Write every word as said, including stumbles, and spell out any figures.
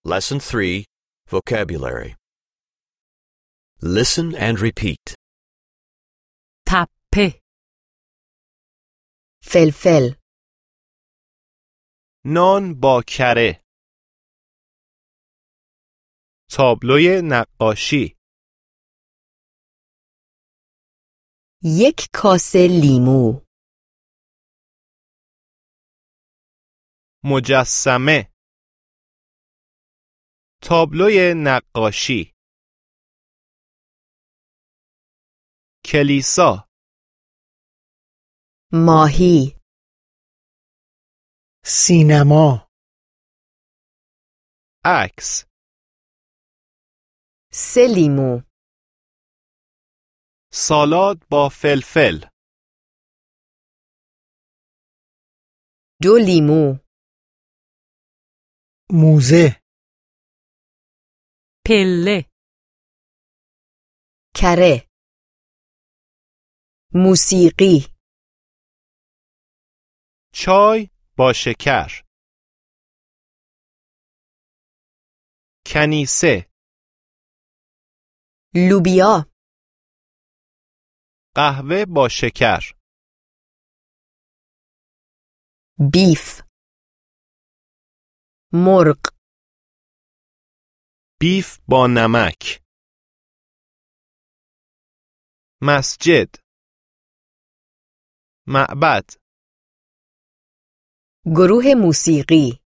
Lesson three, Vocabulary. Listen and repeat. تپه فلفل نان با کره. تابلوی نقاشی. یک کاسه لیمو مجسمه. تابلوی نقاشی. کلیسا. ماهی سینما عکس. سه لیمو سالاد با فلفل. دو لیمو موزه پله کره موسیقی چای با شکر. کنیسه. لوبیا قهوه با شکر. بیف مرغ بیف با نمک. مسجد. معبد. گروه موسیقی